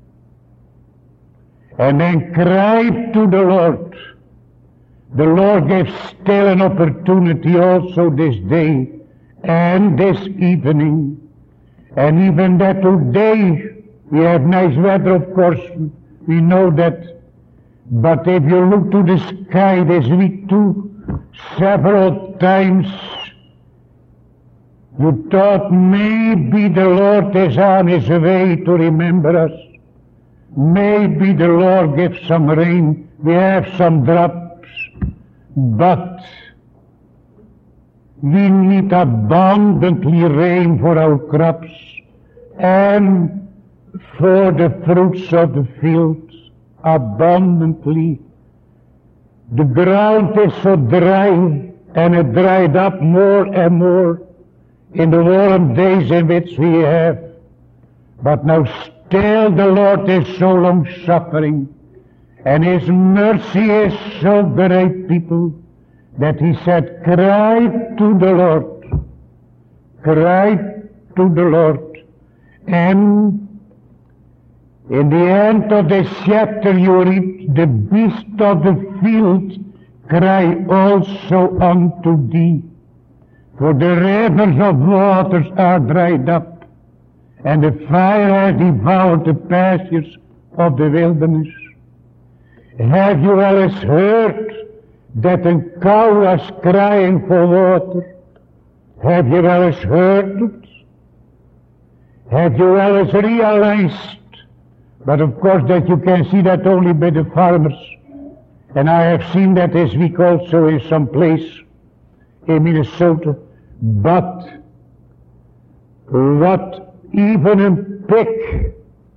And then cry to the Lord. The Lord gives still an opportunity also this day and this evening. And even that today we have nice weather, of course, we know that. But if you look to the sky this week too, several times you thought maybe the Lord is on his way to remember us. Maybe the Lord gives some rain. We have some drops. But we need abundantly rain for our crops and for the fruits of the fields. Abundantly. The ground is so dry, and it dried up more and more in the warm days in which we have. But now still the Lord is so long suffering, and his mercy is so great, people, that he said, cry to the Lord. Cry to the Lord. And in the end of this chapter you read, the beast of the field cry also unto thee. For the rivers of waters are dried up, and the fire has devoured the pastures of the wilderness. Have you always heard that a cow was crying for water? Have you always heard it? Have you always realized? But of course that you can see that only by the farmers. And I have seen that this week also in some place in Minnesota. But what even a pig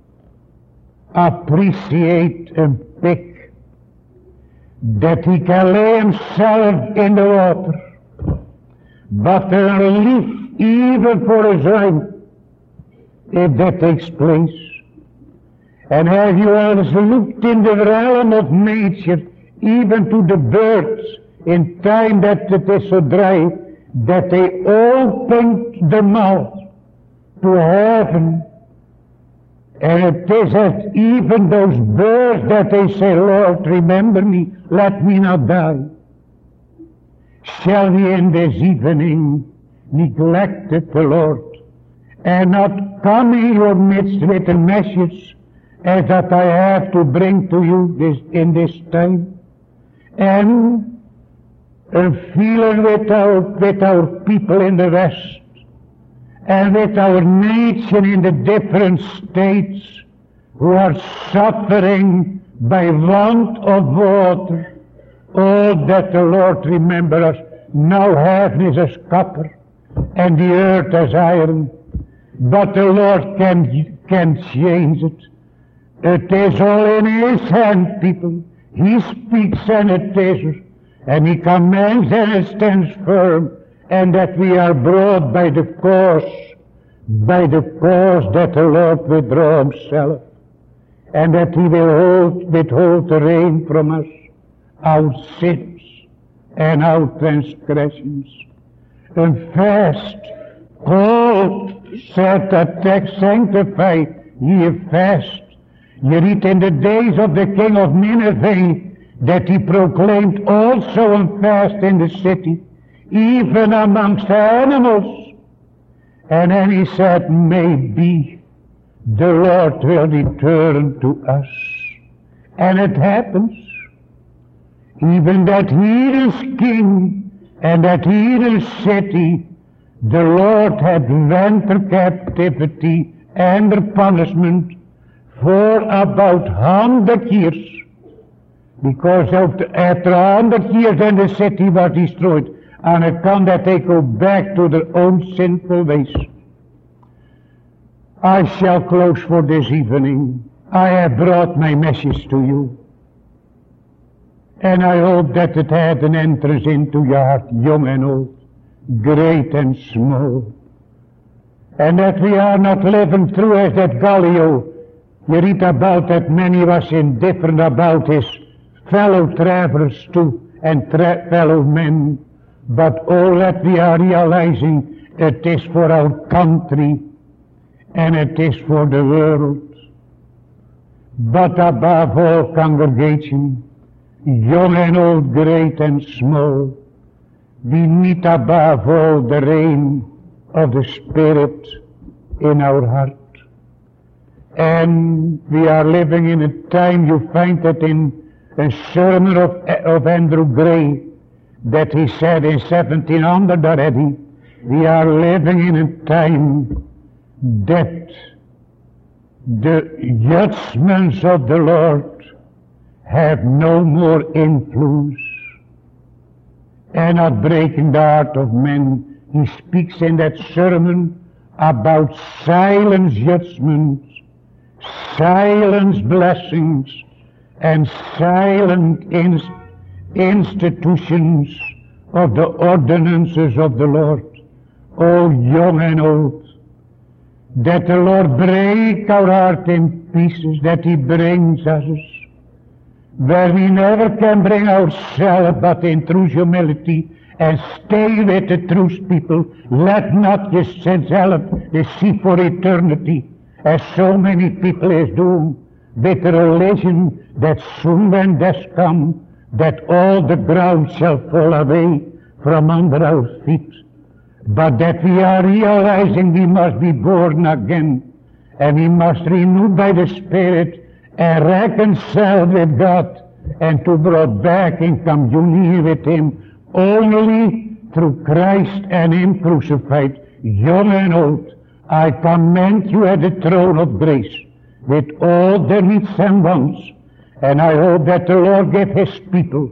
appreciate a pig, that he can lay himself in the water, but a relief even for his life, if that takes place. And have you always looked in the realm of nature, even to the birds, in time that it is so dry, that they opened the mouth to heaven, and it is as even those birds that they say, Lord, remember me, let me not die. Shall we in this evening neglect the Lord, and not come in your midst with a message as that I have to bring to you in this time, and feeling with our people in the West, and with our nation in the different states who are suffering by want of water. Oh, that the Lord remember us. Now heaven is as copper, and the earth as iron, but the Lord can change it. It is all in his hand, people. He speaks and it is, and he commands and it stands firm, and that we are brought by the cause that the Lord withdraw himself, and that he will withhold the rain from us, our sins and our transgressions. And fast, called, said the text, sanctify ye fast. You read in the days of the king of Nineveh that he proclaimed also a fast in the city, even amongst the animals. And then he said, maybe the Lord will return to us. And it happens. Even that heathen's king and that heathen's city, the Lord had went their captivity and their punishment for about 100 years. Because after 100 years then the city was destroyed, on account that they go back to their own sinful ways. I shall close for this evening. I have brought my message to you. And I hope that it had an entrance into your heart, young and old, great and small. And that we are not living through as that Gallio. You read about that many was indifferent about his fellow travelers too, and fellow men. But all that we are realizing, it is for our country, and it is for the world. But above all, congregation, young and old, great and small, we need above all the reign of the Spirit in our heart. And we are living in a time, you find it in a sermon of Andrew Gray, that he said in 1700 already, we are living in a time that the judgments of the Lord have no more influence and are breaking the heart of men. He speaks in that sermon about silent judgments, silent blessings, and silent institutions of the ordinances of the Lord. Oh, young and old, that the Lord break our heart in pieces, that He brings us where we never can bring ourselves, but in true humility, and stay with the truth, people. Let not yourself deceive for eternity, as so many people is doing, with a religion that soon when death come, that all the ground shall fall away from under our feet. But that we are realizing we must be born again, and we must renew by the Spirit and reconcile with God, and to brought back in communion with Him only through Christ and Him crucified. Young and old, I commend you at the throne of grace with all the needs and wants, and I hope that the Lord give His people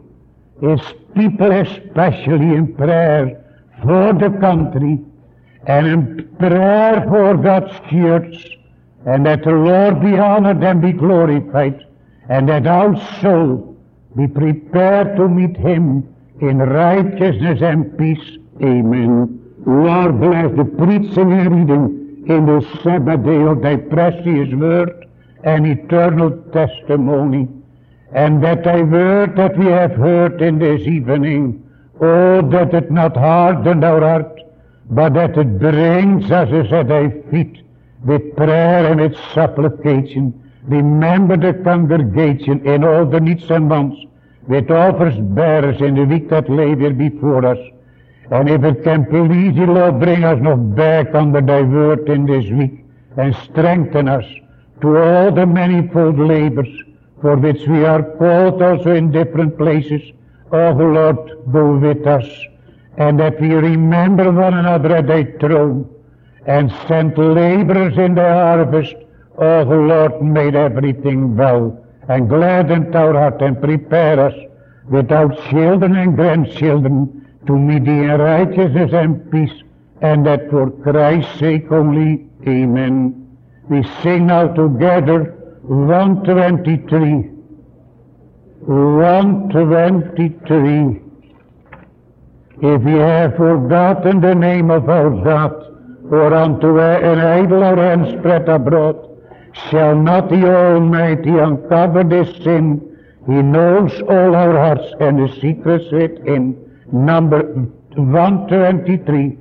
especially in prayer for the country, and in prayer for God's church, and that the Lord be honored and be glorified, and that our soul be prepared to meet Him in righteousness and peace. Amen. Lord, bless the preaching and reading in the Sabbath day of Thy precious word and eternal testimony, and that Thy word that we have heard in this evening, oh, that it not harden our heart, but that it brings us at Thy feet with prayer and with supplication. Remember the congregation in all the needs and wants, with offers bearers in the week that lay there before us. And if it can please you, Lord, bring us not back under Thy word in this week, and strengthen us to all the manifold labors for which we are called also in different places. Oh, Lord, go with us, and that we remember one another at Thy throne, and send laborers in the harvest. Oh, Lord, made everything well, and gladden our heart, and prepare us with our children and grandchildren to meet Thee in righteousness and peace, and that for Christ's sake only. Amen. We sing now together 123. 123. If we have forgotten the name of our God, or unto an idol our hands spread abroad, shall not the Almighty uncover this sin? He knows all our hearts and the secrets within. Number 123.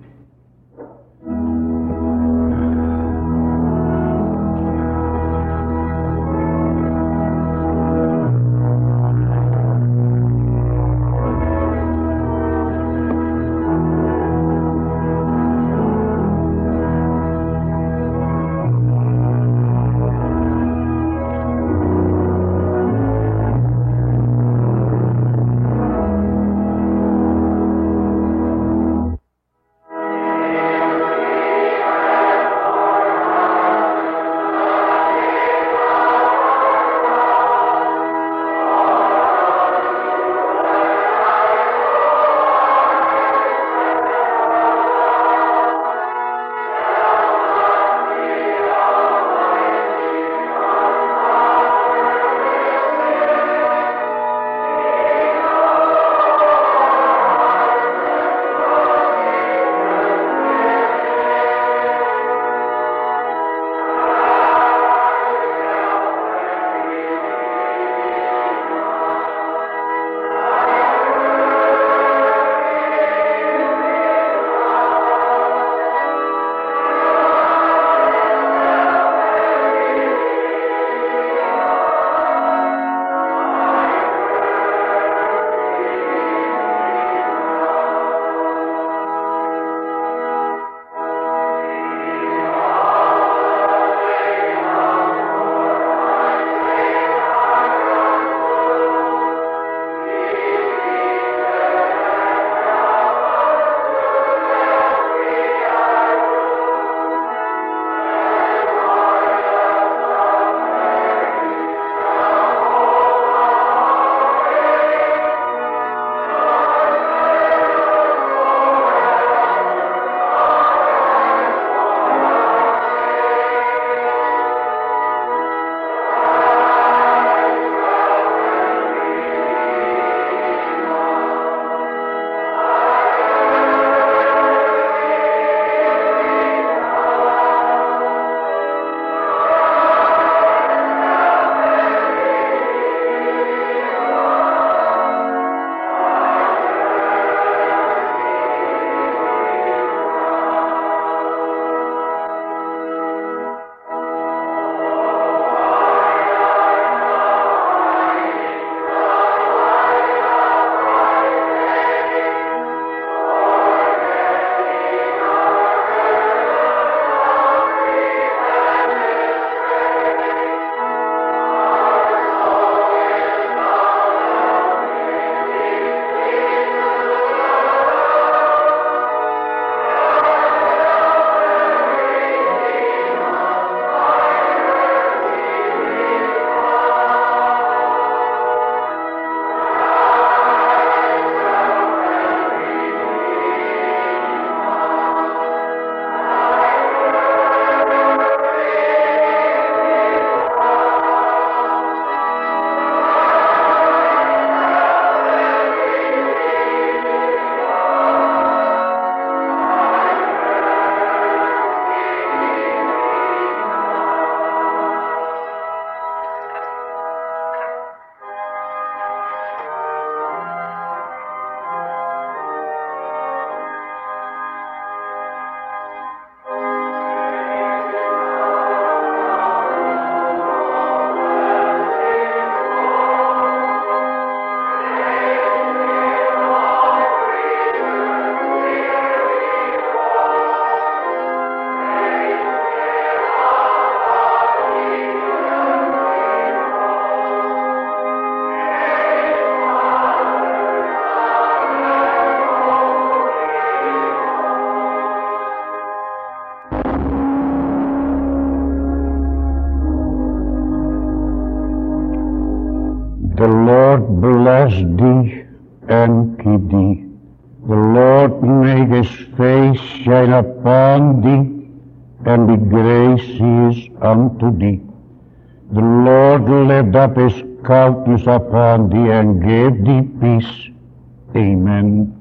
bless thee and keep thee. The Lord make his face shine upon thee, and be gracious unto thee. The Lord lift up his countenance upon thee, and give thee peace. Amen.